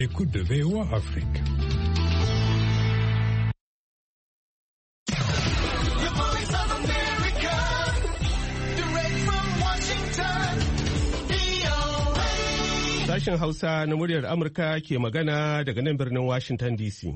Écoute de VOA Afrique. Sashen Hausa na muryar Amurka ke magana daga nan birnin Washington DC.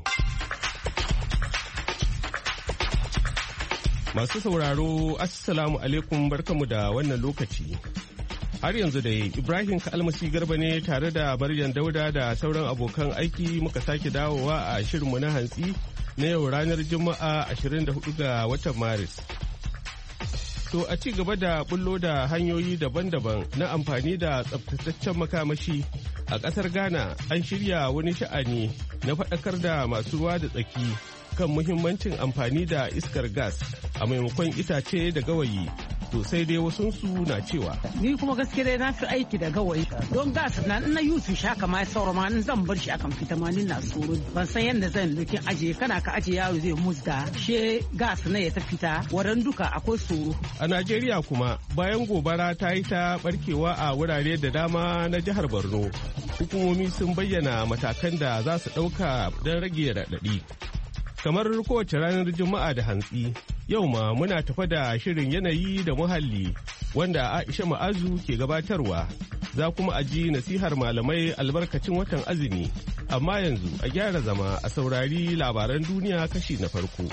Masu sauraro, Assalamu alaikum, barkamu da wannan lokaci. Har yanzu dai Ibrahim Kalmasi Garba ne tare da Maryam Dauda da sauran abokan aiki muka sake dawowa a shirinmu na hantsi na yau ranar Juma'a 24 ga watan Maris. To a ci gaba da bullo da hanyoyi daban-daban na amfani da tsabtataccen makamashi a ƙasar Ghana an shirya wani sha'ani na faɗakar da masu ruwa da tsaki kan muhimmancin amfani da iskar gas a maimakon itace da gawayi. To sai dai wasunsu na cewa ni kuma gaskiya dai na fi aiki da gawayi don gas na yusu shaka ma sauro ma in zan bar shi akan fita ma na tsoro ban san yadda zan dokin aje kana ka aje yaro zai musda she gas na ya ta fita waran duka akwai tsoro. A Najeriya kuma bayan gobara ta yi ta barkewa a wurare da dama na jihar Borno, hukumomi sun bayyana matakan da za su ɗauka don rage raɗaɗi. Kamar kowace ranar Juma'a da hantsi, yau ma muna tafa da shirin yanayi da muhalli wanda Aisha Ma'azu ke gabatarwa. Za kuma a ji nasihar malamai albarkacin watan azumi, amma yanzu a gyara zama a saurari labaran duniya kashi na farko.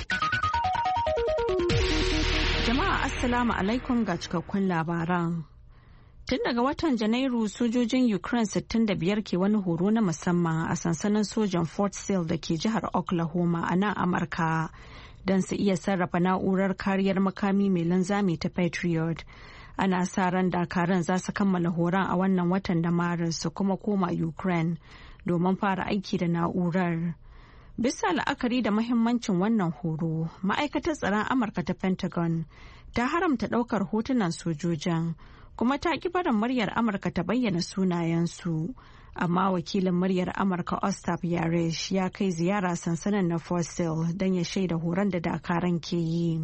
Jama'a Assalamu alaikum ga cikakkun labaran. Tun daga watan Janairu sojojin Ukraine 65 ke wani horo na musamman a sansanin sojan Fort Sill da ke jihar Oklahoma a nan Amurka don su iya sarrafa na'urar kariyar makami mai linzami ta Patriot. Ana sa ran dakaran za su kammala horon a wannan watan da Maris su kuma koma Ukraine domin fara aiki da na'urar. Bisa la'akari da mahimmancin wannan horo, ma'aikatar tsaron Amurka ta Pentagon ta haramta ɗaukar hotunan sojojin. Kuma ta ki barin muryar Amurka ta bayyana sunayensu. Amma wakilin muryar Amurka Ostap Yaresh ya kai ziyara sansanin na Fort Sill don ya shaida horon da dakaran ke yi.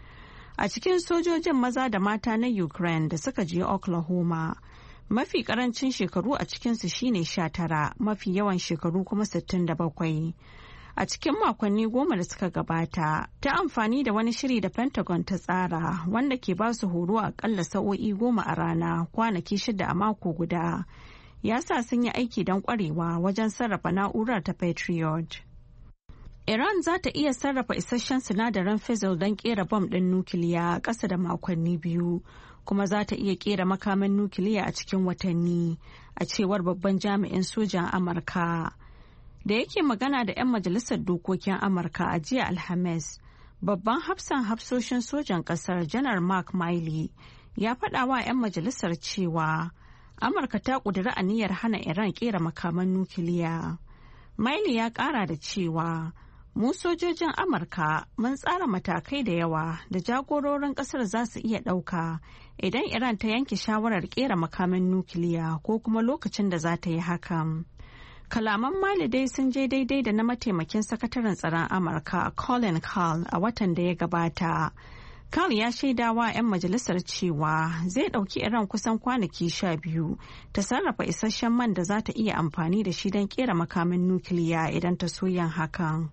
A cikin sojojin maza da mata na Ukraine da suka je Oklahoma, mafi karancin shekaru a cikinsu shine 19, mafi yawan shekaru kuma 67. A cikin makonni 10 da suka gabata, ta amfani da wani shiri da Pentagon ta tsara wanda ke ba su horo akalla sa'o'i 10 a rana kwanaki 6 a mako guda. Ya sa sun yi aiki don kwarewa wajen sarrafa na'urar ta Patriot. Iran za ta iya sarrafa isasshen sinadarin fizzle don kera bom ɗin nukiliya a ƙasa da makonni 2, kuma za ta iya kera makaman nukiliya a cikin watanni, a cewar babban jami'in sojan Amurka. Da yake magana da 'yan majalisar dokokin Amurka a jiya Alhamis, babban hafsan hafsoshin sojan ƙasar janar Mark Milley ya faɗa wa 'yan majalisar cewa Amurka ta ƙudiri aniyar hana Iran ƙera makaman nukiliya. Milley ya ƙara da cewa mu sojojin Amurka mun tsara matakai da yawa da jagororin ƙasar za su iya ɗauka idan Iran ta yanke shawarar ƙera makaman nukiliya ko kuma lokacin da za ta yi hakan. Kalaman Mali dai sun je daidai da na mataimakin sakataren tsaron Amurka Colin Kahl a watan da ya gabata. Kahl ya shaidawa 'yan majalisar cewa zai ɗauki Iran kusan kwanaki 12 ta sarrafa isasshen man da za ta iya amfani da shi don kera makamin nukiliya idan ta so yin hakan.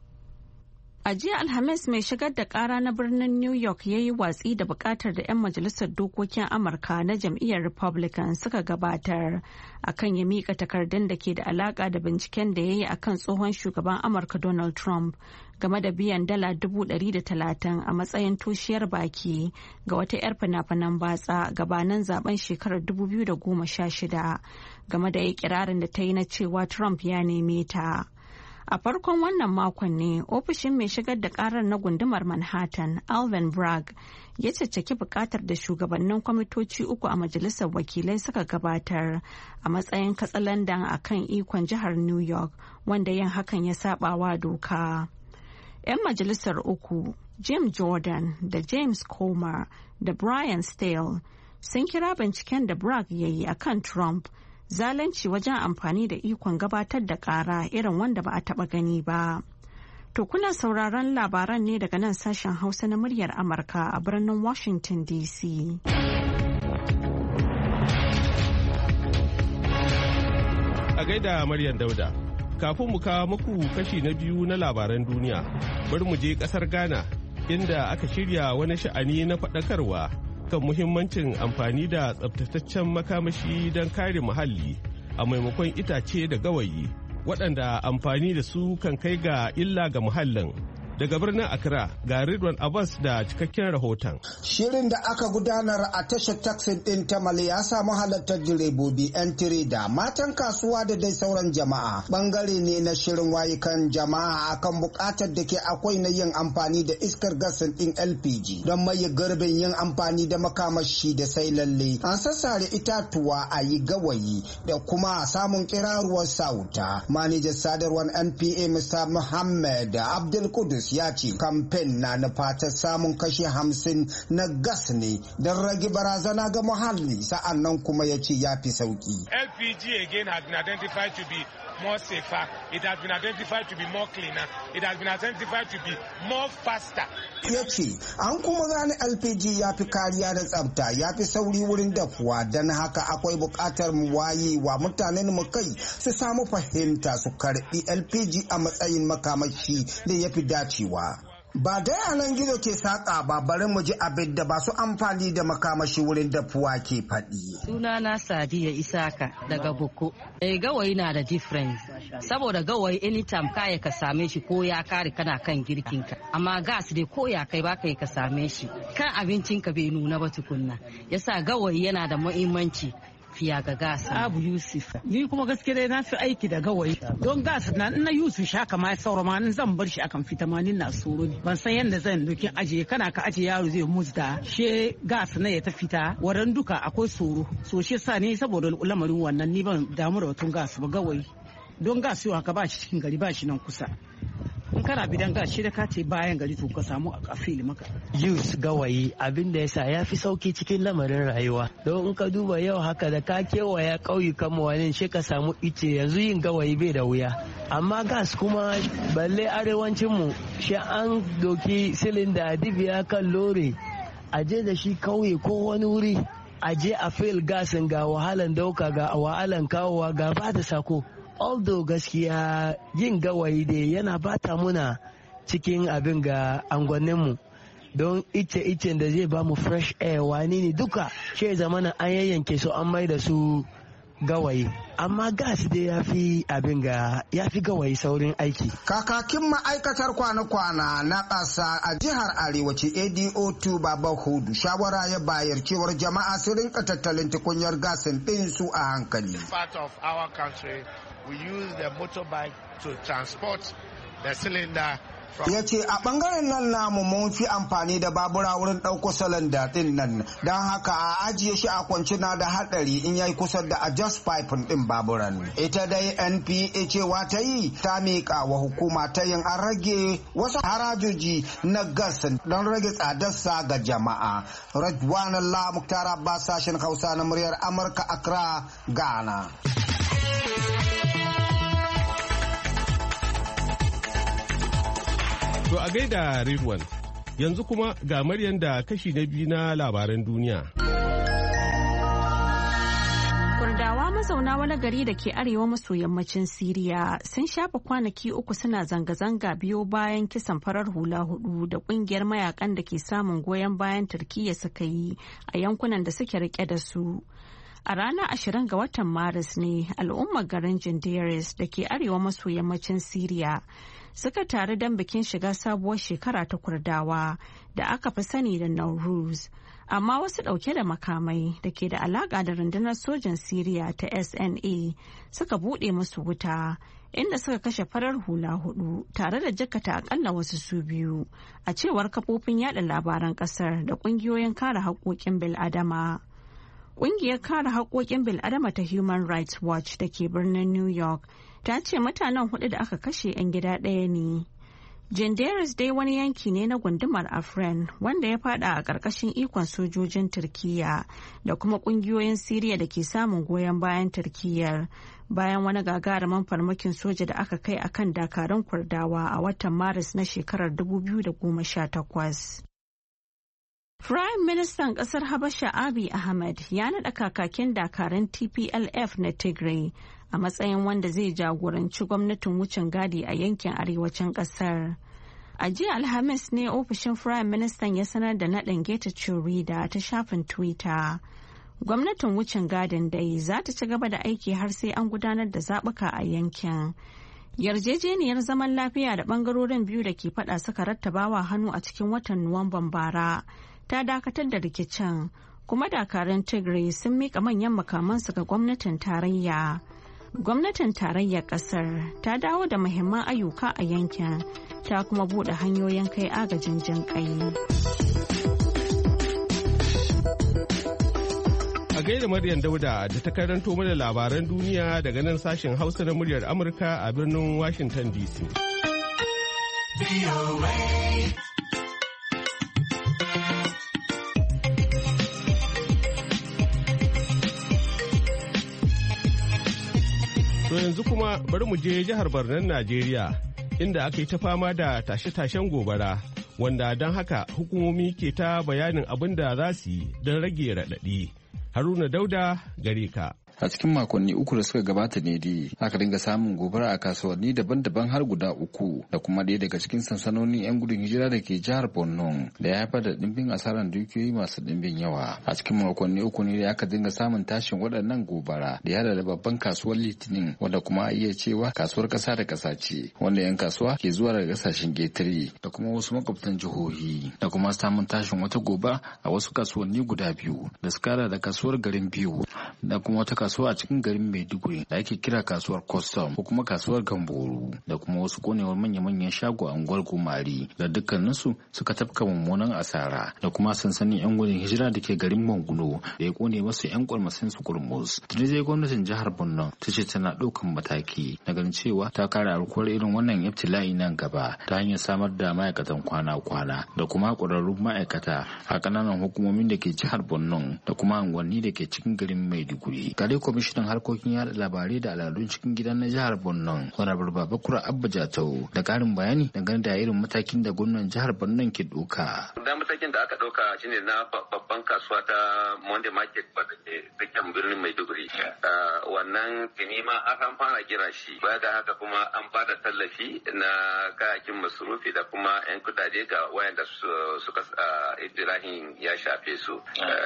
A jiya Alhamis mai shigar da kara na birnin New York ya yi watsi da bukatar da 'yan majalisar dokokin Amurka na jam'iyyar Republican suka gabatar akan ya mika takardun da ke da alaka da binciken da ya yi akan tsohon shugaban Amurka Donald Trump game da biyan dala 130 a matsayin toshiyar baki ga wata 'yar fina-finan batsa gabanin zaben shekarar 2016 game da ikirarin da ta yi na cewa Trump ya neme ta. A farkon wannan makon ne ofishin mai shigar da karar na gundumar Manhattan, Alvin Bragg, ya caccaki bukatar da shugabannin kwamitoci 3 a majalisar wakilai suka gabatar a matsayin katsalandan a kan ikon jihar New York, wanda yin hakan ya sabawa doka. 'Yan majalisar 3, Jim Jordan da James Comer da Brian Steele, sun kira binciken da Bragg ya yi a kan Trump zalunci wajen amfani da ikon gabatar da ƙara irin wanda ba a taɓa gani ba. To kuna sauraron labaran ne daga nan sashen Hausa na muryar Amurka a birnin Washington DC. A gaida Maryam Dauda. Kafin mu kawo muku kashi na biyu na labaran duniya, bari mu je ƙasar Ghana inda aka shirya wani sha'ani na faɗakarwa kan muhimmancin amfani da tsabtataccen makamashi don kare muhalli a maimakon itace da gawayi waɗanda amfani da su kan kai ga illa ga muhallin. Daga birnin Accra ga Ridwan Abbas da cikakken rahoton. Shirin da aka gudanar a tashar taxi ɗin Tamale ya samu halartar direbobi, 'yan tireda, matan kasuwa da dai sauran jama'a. Bangare ne na shirin wayukan jama'a akan buƙatar da ke akwai na yin amfani da iskar gas ɗin LPG don maye gurbin yin amfani da makamashi da sai lalle. An sassare itatuwa a yi gawayi da kuma samun kiraruwar sauta. Manajan sadarwar NPA Mr. Muhammad Abdul Kudus ya ce kamfen na fatar samun kashi 50 na gas ne don rage barazana ga muhalli, sa'annan kuma ya ce ya fi sauki. LPG again has been identified to be more safer. It has been identified to be more cleaner. It has been identified to be more faster. Ya ce an kuma gane LPG ya fi kariya da tsafta, ya fi sauri wurin dafuwa, don haka akwai buƙatar mu waye wa mutanen mu kai su samu fahimta su karɓi LPG a matsayin makamashi da ya fi dacewa. Ba dai a nan gizo ke saƙa ba, bari mu ji abin da ba su amfani da makamashi wurin dafuwa ke faɗi. Sunana Sadiya Isaka daga Boko. Gawayi na da difference. Saboda gawayi anytime kaya ka same shi ko ya kare kana kan girkinka. Amma gas dai ko ya kai baka ka same shi. Kan abincinka bai nuna ba tukunna. Yasa gawayi yana da muhimmanci fiya ga gas. Abu Yusuf. Ni kuma gaskiya dai na fi aiki da gawayi. Don gas na ina Yusuf shaka ma saura ma zan bar shi akan fita ma na tsoro. Ban san yadda zan dokin aje kana ka aje yaro zai muzda. She gas na ya ta fita. Waran duka akwai tsoro. So shi sa ni saboda lamarin wannan ni ban damu da batun gas ba, gawayi. Don gas yau haka ba shi cikin gari, ba shi nan kusa. In kana bidan gas shi da ka ce bayan gari to ka samu a fili maka. Use gawayi abin da yasa ya fi sauki cikin lamarin rayuwa. Don in ka duba yau haka da ka kewaya ƙauyukan mu wani shi ka samu ice, yanzu yin gawayi bai da wuya. Amma gas kuma balle arewacin mu shi an doki silinda dibiya kan lore a je da shi kauye ko wani wuri a je a fill gasin, ga wahalan dauka ga wahalan kawowa ga ba da sako. Although gaskiya yin gawayi dai yana bata muna cikin abin ga angonninmu, don ice-icen da zai ba mu fresh air wani ne duka shi zamana an yayyanke su an mai da su gawayi. Amma gas dai ya fi abin ga ya fi gawayi saurin aiki. Kakakin ma'aikatar kwana-kwana na ƙasa a jihar Arewaci ADO2 Baba Hudu shawara ya bayar cewar jama'a su rinka tattalin tukunyar gasin ɗin su a hankali. Part of our country, we use the motorbike to transport the cylinder. Ya ce a ɓangaren nan namu mun fi amfani da babura wurin ɗauko salanda ɗin nan, don haka a ajiye shi a kwancina da haɗari in yayi kusa da adjust pipe ɗin baburan. Ita dai NPA cewa ta yi ta miƙa wa hukuma ta yin an rage wasu harajoji na gas don rage tsadarsa ga jama'a. Radwan Allah Muktar Abbas, sashen Hausa na muryar Amurka, Accra, Ghana. To a gaida Ridwan, yanzu kuma ga Maryam da kashi na biyu na labaran duniya. Kurdawa mazauna wani gari da ke arewa maso yammacin Siriya sun shafa kwanaki 3 suna zanga-zanga biyo bayan kisan farar hula 4 da kungiyar mayakan da ke samun goyon bayan Turkiyya suka yi a yankunan da suke rike da su. A ranar 20 ga watan Maris ne al'ummar garin Jindiris da ke arewa maso yammacin Siriya suka taru don bikin shiga sabuwar shekara ta Kurdawa da aka fi sani da Nowruz. Amma wasu ɗauke da makamai da ke da alaƙa da rundunar sojan Siriya ta SNA suka buɗe musu wuta, inda suka kashe farar hula 4 tare da jikkata akalla wasu su 2, a cewar kafofin yada labaran ƙasar da ƙungiyoyin kare haƙoƙin bil'adama. Ƙungiyar kare haƙoƙin bil'adama ta Human Rights Watch da ke birnin New York ta ce mutanen 4 da aka kashe 'yan gida ɗaya ne. Jindiris dai wani yanki ne na gundumar Afrin wanda ya fada a ƙarƙashin ikon sojojin Turkiyya da kuma ƙungiyoyin Siriya da ke samun goyon bayan Turkiyyar bayan wani gagarumin farmakin soja da aka kai akan dakarun Kurdawa a watan Maris na shekarar 2018. Prime Ministan ƙasar Habasha Abiy Ahmed ya naɗa kakakin dakarun TPLF na Tigray a matsayin wanda zai jagoranci gwamnatin wucin gadi a yankin arewacin ƙasar. A jiya Alhamis ne ofishin Prime Ministan ya sanar da naɗin Getachew Reda ta shafin Twitter. Gwamnatin wucin gadin dai za ta ci gaba da aiki har sai an gudanar da zaɓuka a yankin. Yarjejeniyar zaman lafiya da ɓangarorin biyu da ke faɗa suka rattabawa hannu a cikin watan Nuwamban bara ta dakatar da rikicin, kuma dakarun Tigray sun miƙa manyan makamansu ga gwamnatin tarayya. Gwamnatin tarayyar ƙasar ta dawo da muhimman ayyuka a yankin, ta kuma buɗe hanyoyin kai agajin jinƙai. A gaida Maryam Dauda da ta karanto mana labaran duniya daga nan sashen Hausa na muryar Amurka a birnin Washington DC. To yanzu kuma bari mu je jihar Barnan Najeriya inda aka yi ta fama da tashe-tashen gobara wanda don haka hukumomi ke ta bayanin abin da za su yi don rage raɗaɗi. Haruna Dauda gare ka. A cikin makonni uku da suka gabata ne dai aka dinga samun gobara a kasuwanni daban-daban har guda uku da kuma ɗaya daga cikin sansanonin 'yan gudun hijira da ke jihar Borno da ya haifar da ɗimbin asarar dukiyoyi masu ɗimbin yawa. A cikin makonni uku ne da aka dinga samun tashin waɗannan gobara da ya da babban kasuwar Litinin wanda kuma a iya cewa kasuwar ƙasa da ƙasa ce wanda 'yan kasuwa ke zuwa daga ƙasashen ƙetare da kuma wasu makwabtan jihohi da kuma samun tashin wata gobara a wasu kasuwanni guda biyu da suka da kasuwar garin biyu da kuma wata kasuwa a cikin garin Maiduguri da ake kira kasuwar Custom ko kuma kasuwar Gamboru da kuma wasu konewar manya-manyan shago a unguwar Gumari da dukkaninsu suka tafka mummunan asara da kuma sansanin 'yan gudun hijira da ke garin Manguno da ya kone wasu 'yan kwalmasin su kurmus. Tuni dai gwamnatin jihar Borno ta ce tana ɗaukan mataki na ganin cewa ta kare alkuwar irin wannan ibtila'i nan gaba ta hanyar samar da ma'aikatan kwana-kwana da kuma ƙwararrun ma'aikata a ƙananan hukumomin da ke jihar Borno da kuma unguwanni da ke cikin garin Maiduguri. Kwamishinan harkokin yada labarai da al'adun cikin gida na jihar Borno, Honorable Babakura Abba Jatau, da karin bayani dangane da irin matakin da gwamnan jihar Borno ke doka. Da matakin da aka dauka shine na babban kasuwa ta Monday Market da ke cikin birnin Maiduguri. Wannan kinima an fara kira shi. Baya ga haka kuma an bada tallafi na kayakin masarufi da kuma 'yan kudade ga wayanda suka ibtilahin ya shafe su.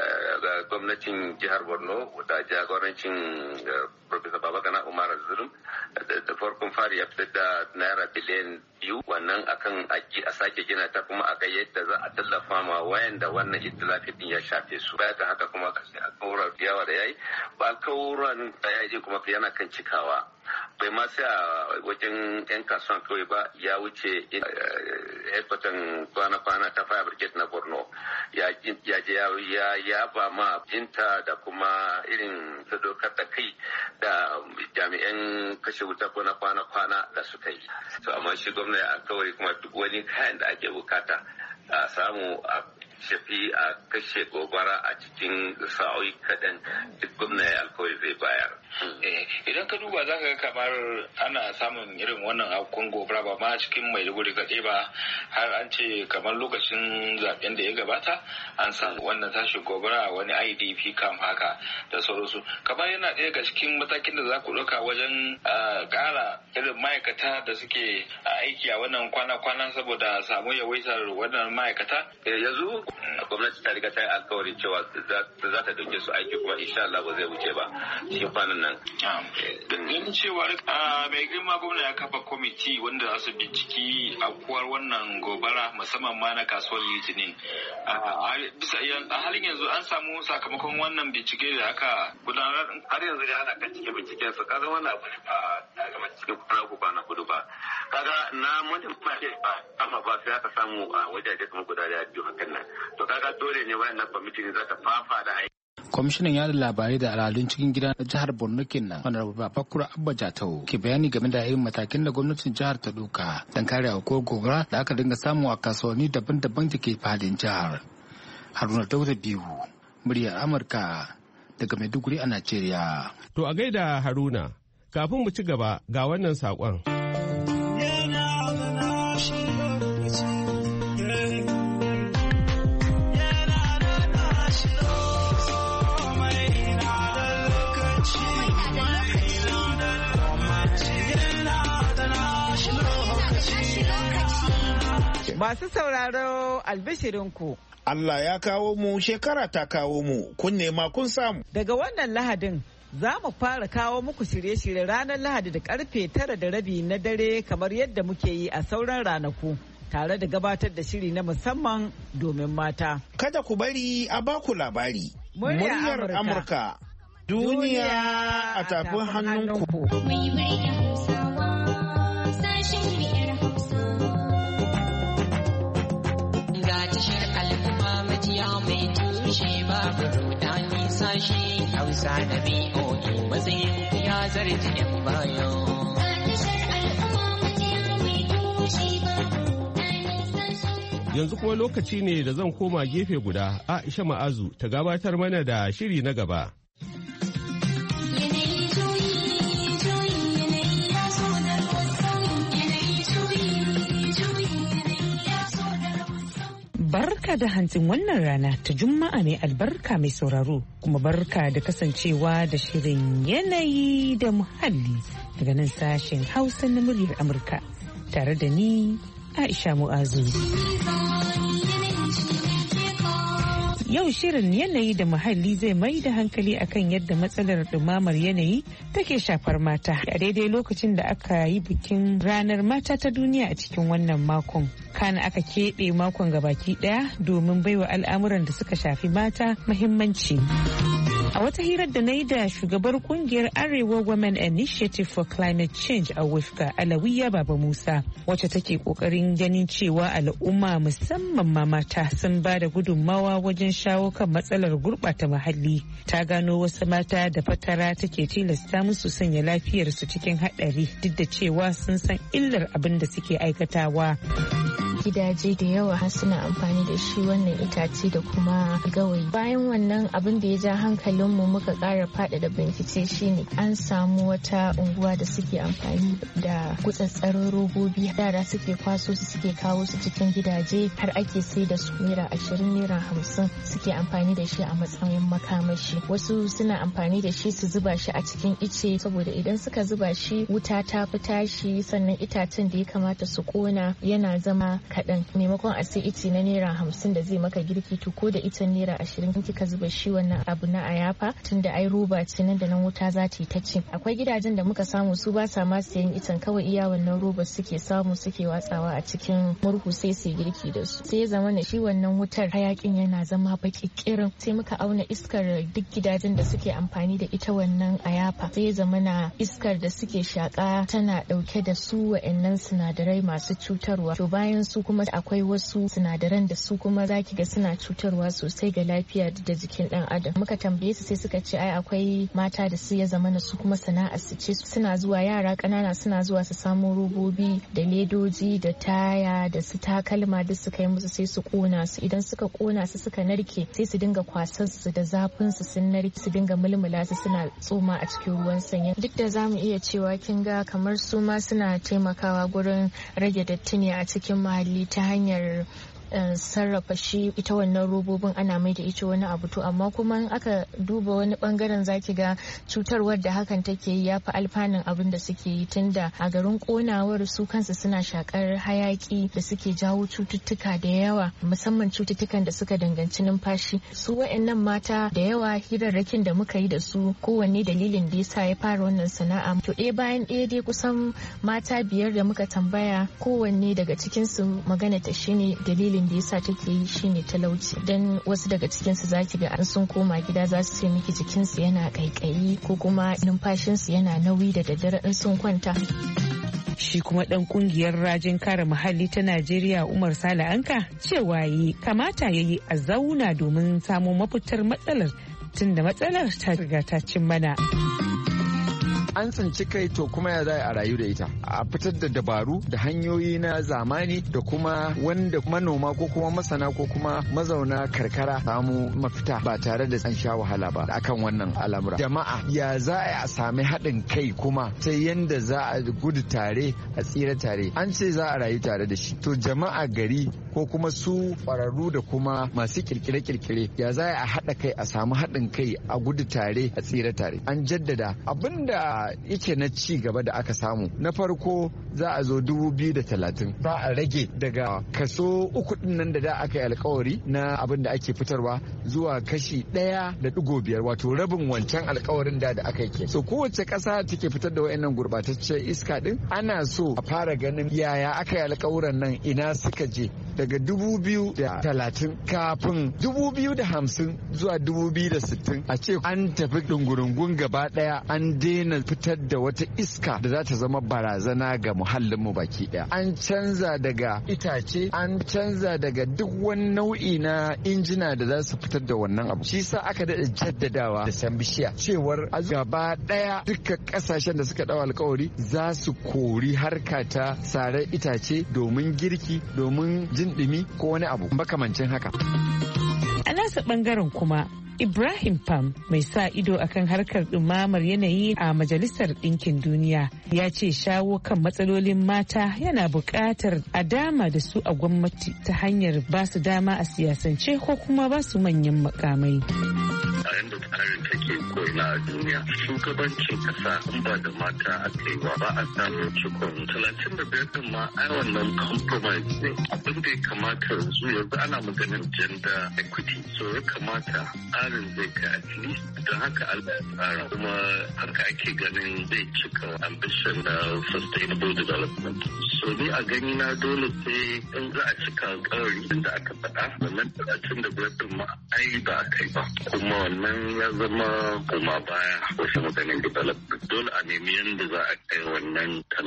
Gwamnatin jihar Borno da jagoranci Professor Babagana Umar Zulum da farkon fari ya fitar da naira biliyan 2 wannan akan a sake gina ta kuma a ga yadda za a tallafa ma wayanda wannan itilafi din ya shafe su. Baya ga haka kuma kashi a kaurar yawa da yayi ba kauran da yayi kuma yana kan cikawa. Bai ma sai a wajen 'yan kasuwan kawai ba ya wuce headquarter kwana-kwana ta fire brigade na Borno ya je ya ba ma jinta da kuma irin sadaukar da kai da jami'an kashe wuta ko na kwana-kwana da suka yi. To amma shi gwamna ya alkawari kuma duk wani kayan da ake bukata a samu a shafi a kashe gobara a cikin sa'o'i kaɗan duk gwamna ya alkawari zai bayar. Idan ka duba za ka ga kamar ana samun irin wannan akwai gobara ba ma cikin Maiduguri kaɗai ba har an ce kamar lokacin zaben da ya gabata an samu wannan tashi gobara a wani IDP camp haka da sauransu. Kamar yana ɗaya ga cikin matakin da za ku ɗauka wajen ƙara irin ma'aikata da suke aiki a wannan kwana-kwana saboda samu yawaitar wannan ma'aikata. Yanzu gwamnati ta riga ta yi alkawari cewa za ta dauke su aiki kuma insha Allah ba zai wuce ba cikin kwanan nan. Ganin cewa mai girma gwamna ya kafa kwamiti wanda za su binciki aukuwar wannan gobara musamman ma na kasuwar Litinin. A halin yanzu an samu sakamakon wannan bincike da aka gudanar. Har yanzu dai ana kan binciken su kaga wannan abu ba gama cikin kwana hudu ba. Kaga na mutum ba amma ba sai aka samu a wajaje kuma guda da biyu hakan nan. To kaga dole ne wayannan kwamitin za ta fafa da aiki. Kwamishinan yada labarai da al'adun cikin gida na jihar Borno kenan Honorable Babakura Abba Jatau ke bayani game da irin matakin da gwamnatin jihar ta doka don kare aukuwar gobara da aka dinga samu a kasuwanni daban-daban da ke fadin jihar. Haruna Dauda biyu, muryar Amurka daga Maiduguri a Najeriya. To a gaida Haruna, kafin mu ci gaba ga wannan saƙon. Masu sauraro albishirinku. Allah ya kawo mu, shekara ta kawo mu, kun nema kun samu. Daga wannan Lahadin za mu fara kawo muku shirye-shirye ranar Lahadi da karfe 9:30 na dare kamar yadda muke yi a sauran ranaku. Tare da gabatar da shiri na musamman domin mata. Kada ku bari a baku labari. Muryar Amurka. Duniya a tafin hannunku. Ga tashar al'umma majiya mai tushe babu rudani sashi Hausa da BOA matsayin ya zarji 'yan bayan. Yanzu kuma lokaci ne da zan koma gefe guda Aisha Ma'azu ta gabatar mana da shiri na gaba. Barka da hantsin wannan rana ta Juma'a mai albarka mai sauraro, kuma barka da kasancewa da shirin yanayi da muhalli daga nan sashen Hausa na muryar Amurka tare da ni Aisha Mu'azu. Yau shirin yanayi da muhalli zai mai da hankali akan yadda matsalar ɗumamar yanayi take shafar mata a daidai lokacin da aka yi bikin ranar mata ta duniya a cikin wannan makon. Kana aka keɓe makon gabaki ɗaya domin baiwa al'amuran da suka shafi mata muhimmanci. A wata hirar da na yi da shugabar kungiyar Arewa Women Initiative for Climate Change a WIFCA Alawiya Baba Musa, wacce take kokarin ganin cewa al'umma musamman ma mata sun ba da gudunmawa wajen shawo kan matsalar gurɓata muhalli. Ta gano wasu mata da fatara take tilasta musu sanya lafiyarsu cikin haɗari duk da cewa sun san illar abin da suke aikatawa. Gidaje da yawa suna amfani da shi wannan itace da kuma gawayi. Bayan wannan abin da ya ja hankalinmu muka ƙara faɗaɗa bincike shine an samu wata unguwa da suke amfani da gutsatsarin robobi. Yara suke kwaso su suke kawo su cikin gidaje har ake sai da su naira 20 naira 50 suke amfani da shi a matsayin makamashi. Wasu suna amfani da shi su zuba shi a cikin ice saboda idan suka zuba shi wuta ta fi tashi, sannan itacen da ya kamata su kona yana zama kaɗan. Maimakon a sai ice na naira 50 da zai maka girki, to ko da ita naira 20 kika zuba shi wannan abu na ayafa, tunda ai roba ce nan da nan wuta za ta yi ta ci. Akwai gidajen da muka samu su ba sa ma siyan icen, kawai iya wannan roba suke samu suke watsawa a cikin murhu sai su girki da su. Sai ya zama na shi wannan wutar hayakin yana zama baki kirin. Sai muka auna iskar duk gidajen da suke amfani da ita wannan ayafa, sai ya zama na iskar da suke shaka tana dauke da su wa'annan sinadarai masu cutarwa. To bayan su kuma akwai wasu sinadaran da su kuma zaki ga suna cutarwa sosai ga lafiya da jikin dan adam. Muka tambaye su sai suka ce ai akwai mata da su ya zama na su kuma sana'a su ce suna zuwa, yara kanana suna zuwa su samu robobi da ledoji da taya da su takalma duk su kai musu sai su kona su. Idan suka kona su suka narke sai su dinga kwasan su da zafin su sun narke, su dinga mulmula su suna tsoma a cikin ruwan sanyi. Duk da zamu iya cewa kin ga kamar su ma suna taimakawa gurin rage datti ne a cikin muhalli ta hanyar sarrafa shi ita wannan robobin ana mai da ita wani abu. To amma kuma in aka duba wani bangaren zaki ga cutarwar da hakan take yi ya fi alfanun abin da suke yi, tunda a garin konawar su kansu suna shakar hayaki da suke jawo cututtuka da yawa, musamman cututtukan da suka danganci numfashi. Su wa'annan mata da yawa hirarrakin da muka yi da su kowanne dalilin da yasa ya fara wannan sana'a. To ɗaya bayan ɗaya dai kusan mata 5 da muka tambaya, kowanne daga cikin su magana ta shine dalilin da yasa take yi shine talauci. Dan wasu daga cikin su zaki ga an sun koma gida za su ce miki jikin su yana kaikayi ko kuma numfashin su yana nauyi da daddare in sun kwanta. Shi kuma dan kungiyar rajin kare muhalli ta Najeriya Umar Sale Anka cewa yi kamata yayi a zauna domin samu mafitar matsalar, tunda matsalar ta riga ta cin mana. An tsinci kai, to kuma ya za a rayu da ita, a fitar da dabaru da hanyoyi na zamani da kuma wanda manoma ko kuma masana ko kuma mazauna karkara samu mafita ba tare da an sha wahala ba akan wannan al'amura. Jama'a ya za a sami haɗin kai kuma ta yanda za a gudu tare a tsira tare. An ce za a rayu tare da shi, to jama'a gari ko kuma su ƙwararru da kuma masu kirkire-kirkire ya za a haɗa kai a samu haɗin kai a gudu tare a tsira tare. An jaddada abinda yake na ci gaba da aka samu. Na farko za a zo 2030 za a rage daga kaso 3 din nan da aka yi alkawari na abin da ake fitarwa zuwa kashi 1.5, wato rabin wancan alkawarin da aka yi. So kowace ƙasa take fitar da wayannan gurbataccen iska din, ana so a fara ganin yaya aka yi alkawuran nan ina suka je daga 2030 kafin 2050 zuwa 2060 a ce an tafi dungurungun gaba daya, an daina fitar da wata iska da za ta zama barazana ga muhallinmu baki daya. An canza daga itace, an canza daga duk wani nau'i na injina da za su fitar da wannan abu. Shi sa aka daɗa jaddadawa da san bishiya cewar a gaba daya dukkan kasashen da suka dawo alkawari za su kori harka ta sarar itace domin girki, domin jin ɗumi ko wani abu makamancin haka. A nasa bangaren kuma Ibrahim Pam mai sa ido akan harkar ɗumamar yanayi a Majalisar Ɗinkin Duniya ya ce shawo kan matsalolin mata yana buƙatar a dama da su a gwamnati ta hanyar ba su dama a siyasance ko kuma ba su manyan makamai. A yanda tsarin take ko'ina a duniya, shugabancin kasa in ba da mata a kai ba a samun cikon 35 din ma ai wannan compromise ne. Abin da ya kamata yanzu ana maganin gender equity, so ya kamata tsarin zai kai at least don haka Allah ya tsara, kuma haka ake ganin zai cika ambition na sustainable development. So ni a gani na dole sai in za a cika alƙawari da aka faɗa, wannan 35 din ma ai ba a kai ba, kuma wannan ya zama koma baya wasu maganin development. Dole a nemi yadda za a kai wannan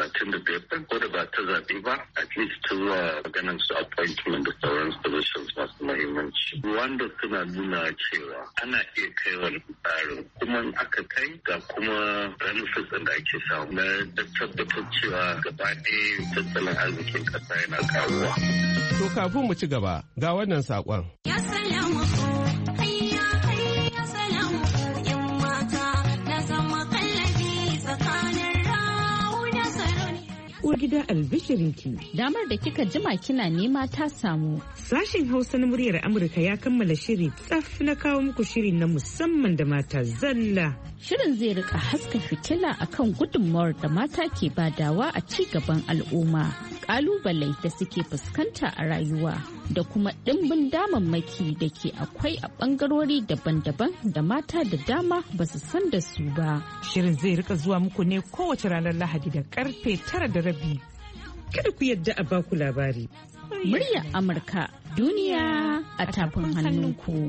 35 ko da ba ta zaɓe ba, at least ta zuwa maganin su appointment da sauran positions masu mahimmanci, wanda suna nuna cewa ana iya kai wani tsarin, kuma aka kai ga kuma benefits da ake samu na tabbatar cewa gaba ɗaya tattalin arzikin ƙasa yana karuwa. To kafin mu ci gaba ga wannan saƙon. Uwar gida albishirinki. Damar da kika jima kina nema ta samu. Sashen Hausa na muryar Amurka ya kammala shiri tsaf na kawo muku shiri na musamman da mata zalla. Shirin zai rika haska fitila akan gudunmawar da mata ke badawa a ci gaban al'umma, kalubale da suke fuskanta a rayuwa da kuma ɗimbin damammaki da ke akwai a ɓangarori daban-daban da mata da dama ba su san da su ba. Shirin zai rika zuwa muku ne kowace ranar Lahadi da karfe 9:30. Kada ku yadda a baku labari. Muryar Amurka, duniya a tafin hannunku.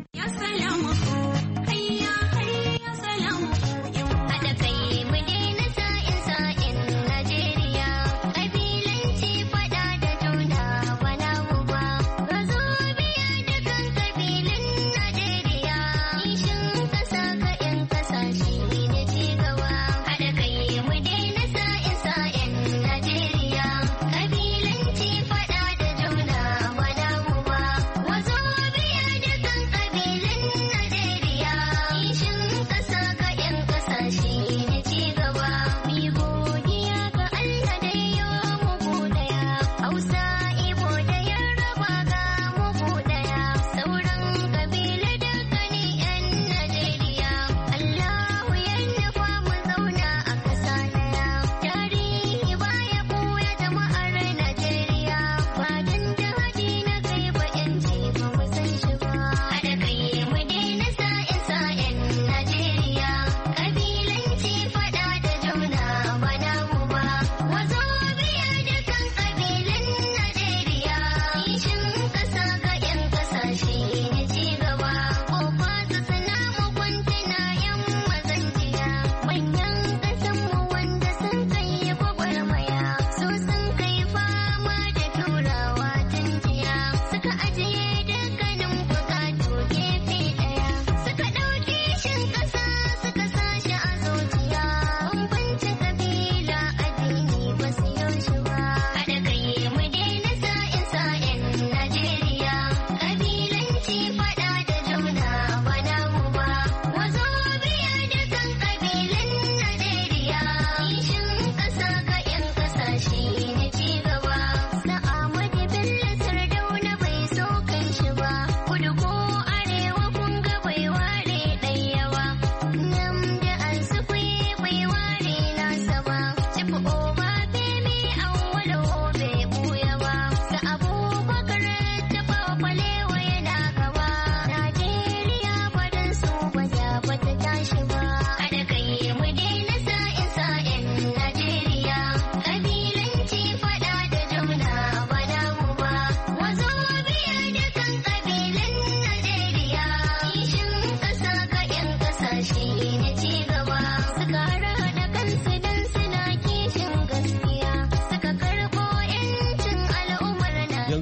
Kabilanci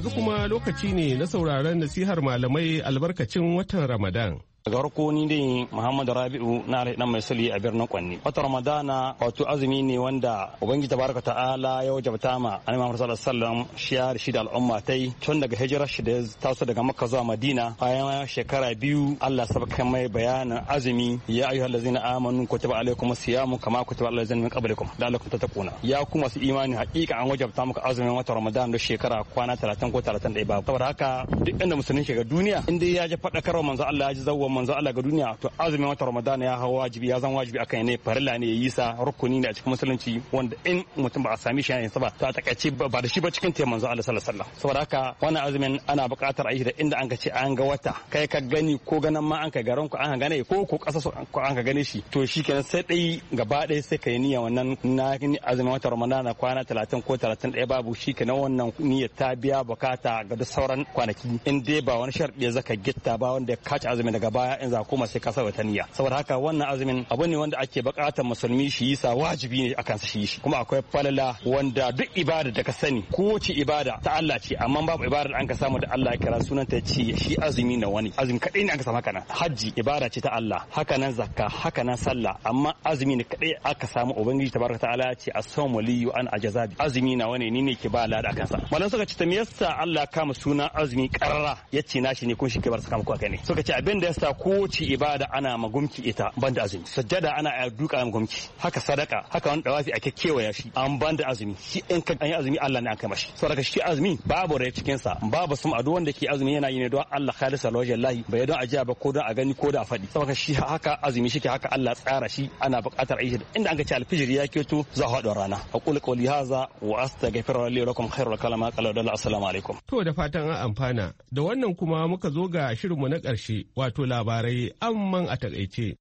yanzu kuma lokaci ne na sauraron nasihar malamai albarkacin watan Ramadan. Daga farko ni dai Muhammadu Rabi'u na dan mai sali a birnin Kwanni. Wata Ramadana wato azumi ne wanda Ubangiji tabaraka ta'ala ya wajabta ma Annabi Muhammad sallallahu alaihi wasallam shi da al'umma tai tun daga hijirar shi da taso daga Makka zuwa Madina bayan shekara 2 Allah sabaka mai bayanin azumi ya ayyuhallazina amanu kutiba alaikumus siyamu kama kutiba alal ladzina min qablikum la'allakum tattaquna. Ya ku masu imani hakika an wajabta muku azumin wata Ramadan da shekara kwana 30 ko 31 ba. Saboda haka duk inda musulmi shiga duniya inda ya ji fadakarwa manzo Allah ya ji zawwa manzo Allah ga duniya to azumin wata Ramadan ya hawa wajibi ya zan wajibi akan ne farilla ne yayi sa rukuni ne a cikin musulunci wanda in mutum ba a sami shi yayin sa ba ta takaice ba da shi ba cikin te manzo Allah sallallahu alaihi wasallam. Saboda haka wannan azumin ana buƙatar a yi da inda an ka ce an ga wata kai ka gani ko ganan ma an ka garan ku an gane ko ƙasa ko an ka gane shi to shikenan sai dai gaba ɗaya sai kai niyya wannan na azumin wata Ramadan kwana 30 ko 31 babu shikenan wannan niyyar ta biya bukata ga duk sauran kwanaki in dai ba wani sharɗi zaka gitta ba wanda ya kaci azumin daga baya in za koma sai ka sa wata niyya. Saboda haka wannan azumin abu ne wanda ake buƙatar musulmi shi yi sa wajibi ne akan sa shi kuma akwai falala wanda duk ibada da ka sani kowace ibada ta Allah ce amma babu ibada da an ka samu da Allah ya kira sunan ta ce shi azumi na wani azumi kadai ne aka samu haka nan hajji ibada ce ta Allah haka nan zakka haka nan sallah amma azumi ne kadai aka samu ubangiji tabaraka ta'ala ya ce as-sawmu li an ajazabi azumi na wani ne ke ba lada akan sa mallan suka ce ta me yasa Allah kama suna azumi karara yace nashi ne kun shi ke bar saka muku haka ne suka ce abin da yasa kowace ibada ana magumki ita banda azumi sajjada ana duka magumki haka sadaka haka wani dawafi ake kewaya shi an banda azumi shi in ka yi azumi Allah ne aka mashi saboda shi azumi babu rai cikin sa babu sum adu wanda ke azumi yana yi ne don Allah khalisa lahi bai don ajiya ba ko don a gani ko da a faɗi saboda shi haka azumi shi ke haka Allah tsara shi ana buƙatar aiki inda an ga ci alfijir ya keto za haɗu rana aqulu qawli hadha wa astaghfiru li lakum khairul kalama qala assalamu alaikum. To da fatan an amfana da wannan kuma muka zo ga shirinmu na ƙarshe wato labarai amman a takaice.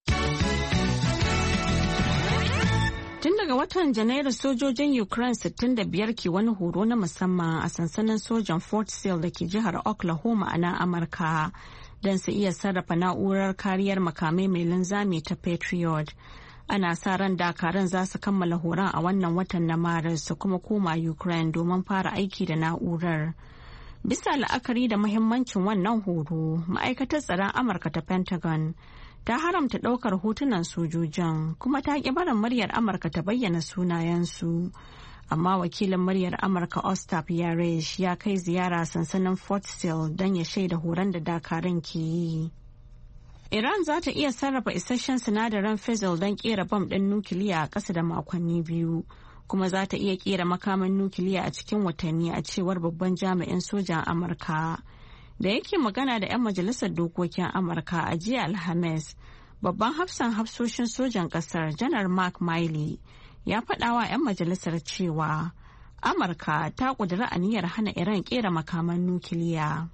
Tun daga watan Janairu sojojin Ukraine 65 ke wani horo na musamman a sansanin sojan Fort Sill da ke jihar Oklahoma a nan Amurka don su iya sarrafa na'urar kariyar makamai mai linzami ta Patriot. Ana sa ran dakaran za su kammala horon a wannan watan na Maris su kuma koma Ukraine domin fara aiki da na'urar. Bisa la'akari da muhimmancin wannan horo, ma'aikatar tsaron Amurka ta Pentagon ta haramta ɗaukar hotunan sojojin kuma ta ƙi barin muryar Amurka ta bayyana sunayensu. Amma wakilin muryar Amurka Ostap Yaresh ya kai ziyara sansanin Fort Sill don ya shaida horon da dakarun ke yi. Iran za ta iya sarrafa isasshen sinadarin fizzle don ƙera bam ɗin nukiliya a ƙasa da makonni 2. kuma za ta iya kera makaman nukiliya a cikin watanni a cewar babban jami'in sojan Amurka. Da yake magana da 'yan majalisar dokokin Amurka a jiya Alhamis, babban hafsan hafsoshin sojan ƙasar Janar Mark Milley ya faɗa wa 'yan majalisar cewa Amurka ta ƙudiri aniyar hana Iran kera makaman nukiliya.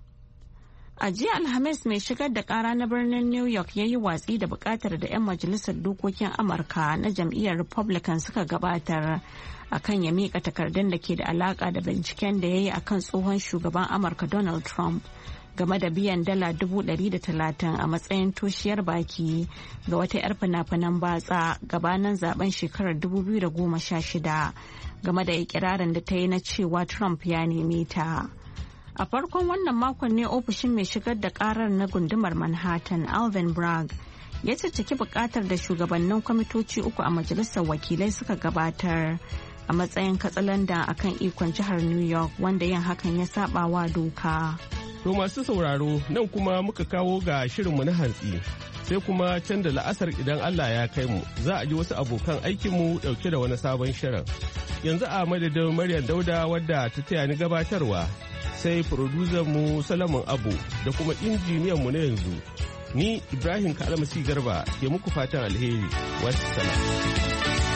A jiya Alhamis mai shigar da kara na birnin New York ya yi watsi da bukatar da 'yan majalisar dokokin Amurka na jam'iyyar Republican suka gabatar akan ya miƙa takardun da ke da alaka da binciken da ya yi akan tsohon shugaban Amurka Donald Trump game da biyan dala 130 a matsayin toshiyar baki ga wata 'yar fina-finan batsa gabanin zaben shekarar 2016 game da ikirarin da ta yi na cewa Trump ya neme ta. A farkon wannan makon ne ofishin mai shigar da karar na gundumar Manhattan, Alvin Bragg, ya caccaki bukatar da shugabannin kwamitoci 3 a majalisar wakilai suka gabatar a matsayin katsalandan akan ikon jihar New York wanda yin hakan ya saba wa doka. To masu sauraro nan kuma muka kawo ga shirinmu na hantsi. Sai kuma can da la'asar idan Allah ya kai mu za a ji wasu abokan aikinmu dauke da wani sabon shirin. Yanzu a madadin Maryam Dauda wadda ta taya ni gabatarwa. Sai mu Salamun Abu da kuma injiniyanmu na yanzu. Ni Ibrahim Kalmasi Garba ke muku fatan alheri. Wassalam.